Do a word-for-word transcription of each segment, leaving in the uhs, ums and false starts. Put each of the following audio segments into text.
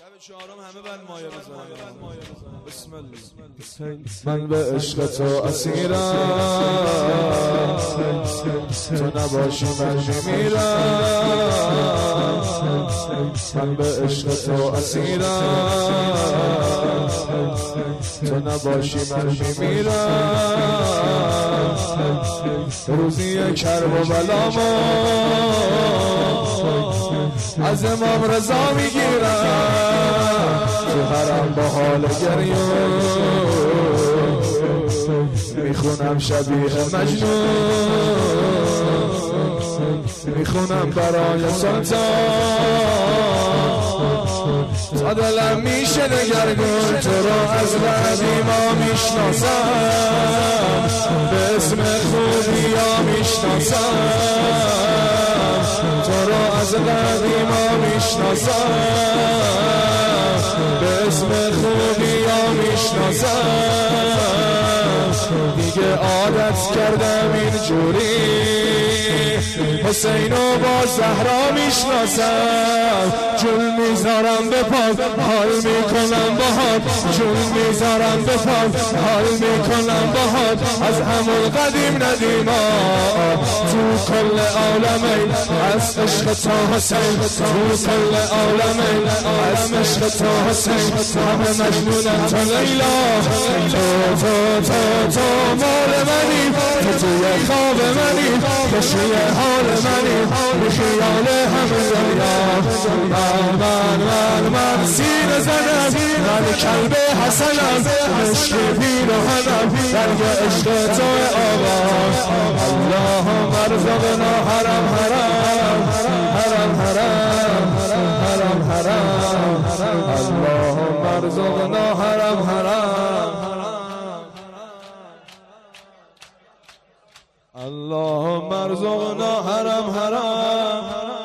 شب چهارم همه بند مایه بزنن. بسم الله. من به عشق تو اسیرم، تو نباشی من میمیرم. من به عشق تو اسیرم، تو نباشی من میمیرم. روزی کرب و بلامو از امام رضا میگیرم. تو حرم با حال گریون میخونم شبیه مجنون، میخونم برای سلطان. تا دلم میشه دگرگون تو را از قدیما میشناسم، به اسم خوبی ها میشناسم. تو را از قدیما میشناسم، به اسم خوبی ها میشناسم. دیگه عادت کردم اینجوری، حسین و با زهرا میشناسم. جون میذارم به پاک حال میکنم باهات، جون میذارم به پاک حال میکنم باهات. از همون قدیم ندیما تو کل عالمین، از عشق تا حسین تو کل عالمین، از عشق تا حسین همه مجنونم تا لیلا. تو تو تو تو مال منی، تو توی خواب منی، خوشی حال منی، بخیال همه دنیا. من من من من سینه زنم، من کلب حسنم، عشق پیراهنم، رنگ عشق تو آقا. اللهم ارزقنا حرم حرم حرم حرم حرم حرم. اللهم ارزقنا حرم حرم. اللهم ارزقنا حرم حرم.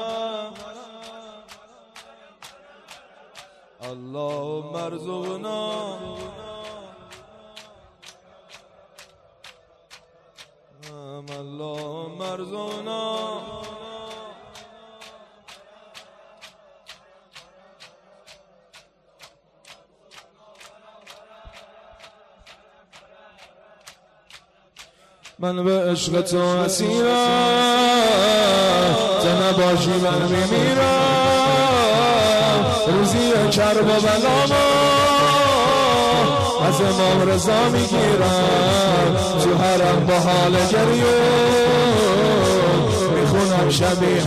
اللهم ارزقنا اللهم ارزقنا من به عشق تو اسیرم، تو نباشی من میمیرم. روزی کرب و بلامو از امام رضا میگیرم. تو حرم با حال گریون میخونم شبیه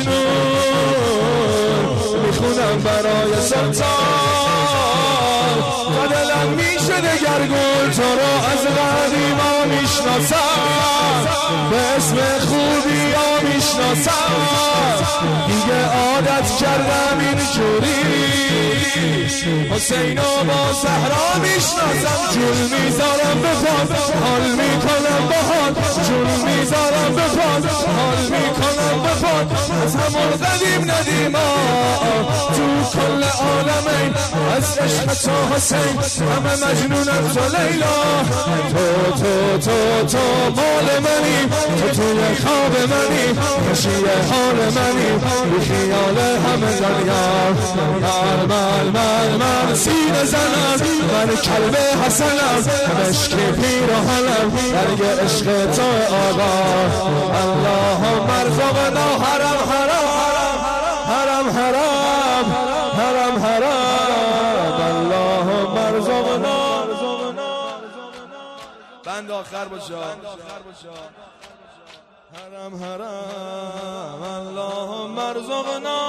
مجنون، میخونم برای سلطان. تا دلم میشه دگرگون تو را از قدیما میشناسم، به اسم خوبی ها میشناسم. دیگه عادت کردم اینجوری، حسین و با زهرا میشناسم. جون میذارم به پاک حال میکنم باهات، جون میذارم به پاک حال میکنم به پاک. از همون قدیم ندیما تو کل عالمین، از عشق تو حسین همه مجنونم تو لیلا. تو تو تو تو مال منی، تو توی خواب منی، خوشی حال منی، بخیال همه دنیا. من من من من سینه زنم، من کلب حسنم، عشق پیراهنم، رنگ عشق تو آقا. اللهم ارزقنا حرم حرم حرم حرم حرم حرم. اللهم ارزقنا بند آخر باشه. حرم حرم. اللهم ارزقنا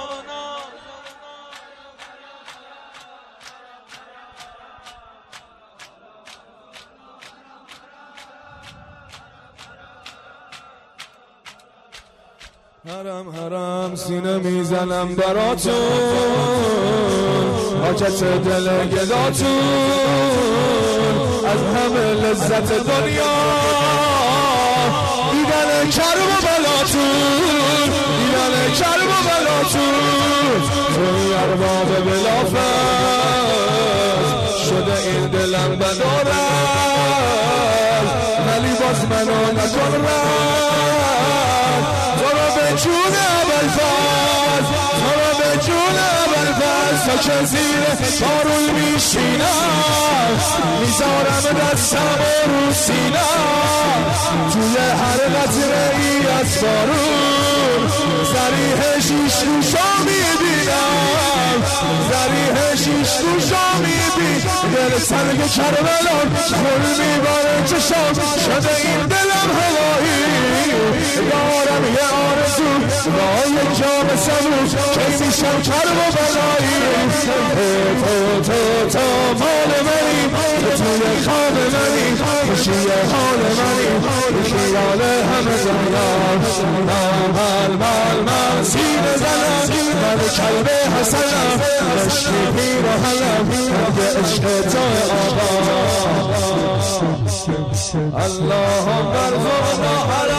حرم حرم. سینه میزنم براتون، حاجت دل گداتون، از همه لذت دنیا دیدن کرب و بلاتون، دیدن کرب و بلاتون. توی ارباب بلافت شده این دلم بدارم، ولی باز منو نکن رد. تو رو به جون ابوالفضل، تو رو به جون ابوالفضل تا که زیر بارون میشینم میذارم دستم رو سینم توی هر قطره ای از بارون زریح شیش روشا میبینم زریح شیش روشا میبینم دل سنگ کربلان خون میباره چشام شده این دلم هوایی دارم یه آرزو با یک جام سبو که میشم کرب و بلایی تو تو تو تو مال منی تو توی خواب منی خوشی حال منی خیال همه دنیا من من من من سینه زنم من کلب حسنم عشقی پیراهنم که عشق تو آقا اللهم ارزقنا